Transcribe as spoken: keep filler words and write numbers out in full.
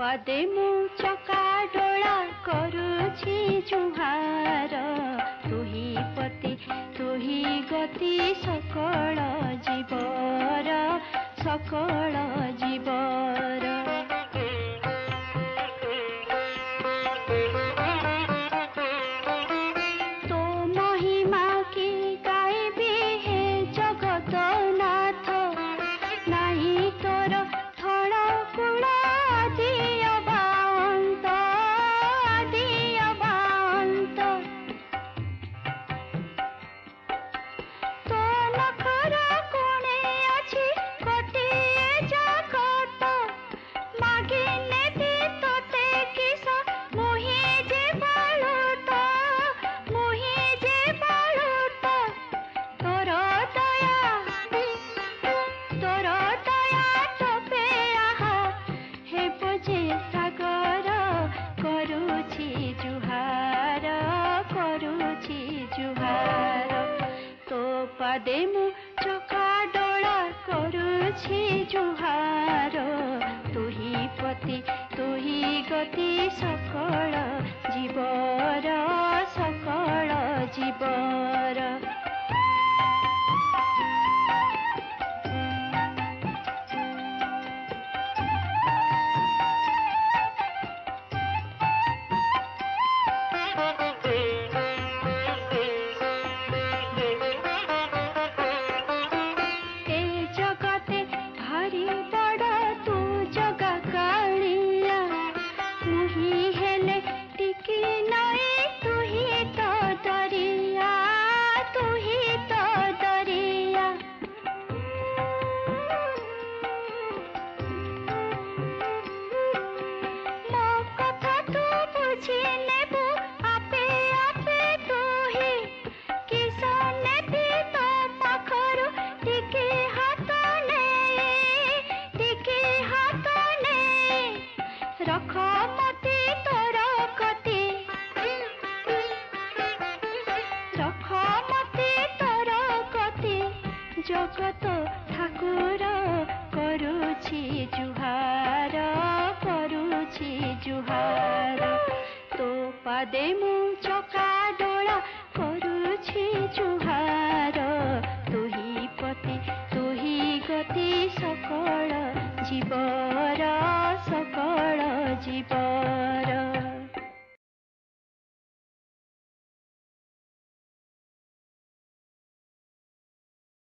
पदे मु चका डोला करुछि जुहार तुही पति तुही गति सकल जीवर सकल जीवर तो महिमा की गाइबी हे जगत नाथ नाही तोर थड़ कुल पदे मु चका डोला करुछि जुहार तुही पति तुही गति सकल जीवर सकल जीवर जगत ठाकुर करुछि जुहार करुछि जुहार तो पदे मु चका डोला करुछि जुहार तुही पति तुही गति सकल जीव